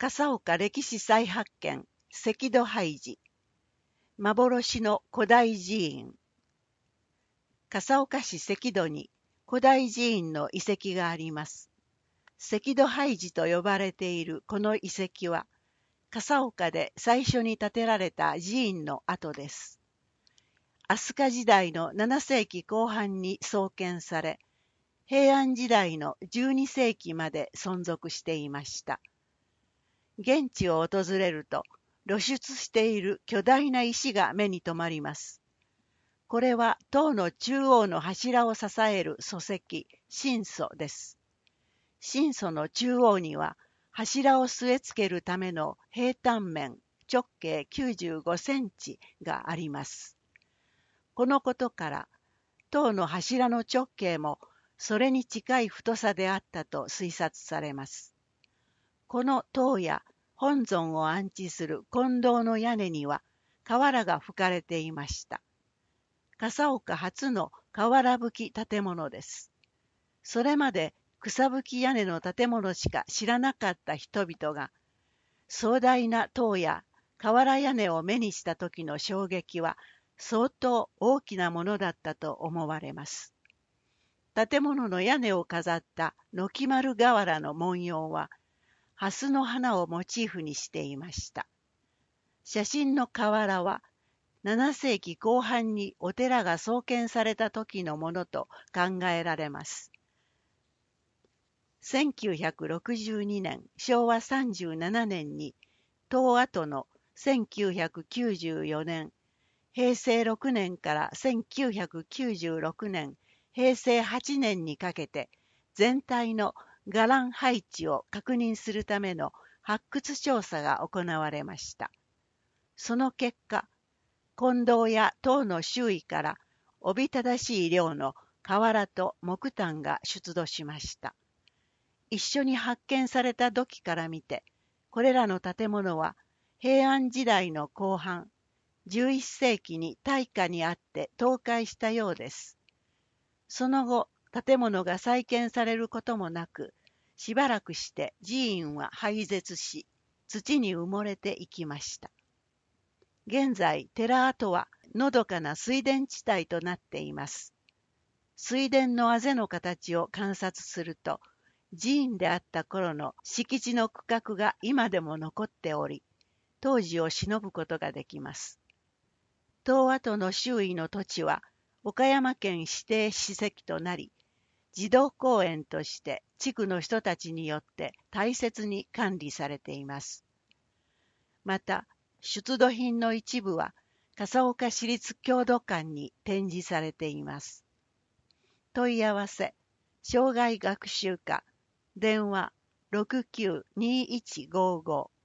笠岡歴史再発見、関戸拝寺、幻の古代寺院。笠岡市関戸に古代寺院の遺跡があります。関戸拝寺と呼ばれているこの遺跡は、笠岡で最初に建てられた寺院の跡です。飛鳥時代の7世紀後半に創建され、平安時代の12世紀まで存続していました。現地を訪れると、露出している巨大な石が目に留まります。これは塔の中央の柱を支える礎石、神礎です。神礎の中央には、柱を据え付けるための平坦面、直径95センチがあります。このことから、塔の柱の直径もそれに近い太さであったと推察されます。この塔や本尊を安置する金堂の屋根には瓦が葺かれていました。笠岡初の瓦葺き建物です。それまで草葺き屋根の建物しか知らなかった人々が、壮大な塔や瓦屋根を目にした時の衝撃は相当大きなものだったと思われます。建物の屋根を飾った軒丸瓦の文様は、蓮の花をモチーフにしていました。写真の瓦は、7世紀後半にお寺が創建された時のものと考えられます。1962年、昭和37年に、塔跡の1994年、平成6年から1996年、平成8年にかけて、全体の伽藍配置を確認するための発掘調査が行われました。その結果、金堂や塔の周囲からおびただしい量の瓦と木炭が出土しました。一緒に発見された土器から見て、これらの建物は平安時代の後半、11世紀に大火にあって倒壊したようです。その後、建物が再建されることもなく、しばらくして寺院は廃絶し、土に埋もれていきました。現在、寺跡はのどかな水田地帯となっています。水田のあぜの形を観察すると、寺院であった頃の敷地の区画が今でも残っており、当時を偲ぶことができます。塔跡の周囲の土地は、岡山県指定史跡となり、児童公園として地区の人たちによって大切に管理されています。また、出土品の一部は笠岡市立郷土館に展示されています。問い合わせ、生涯学習課、電話692155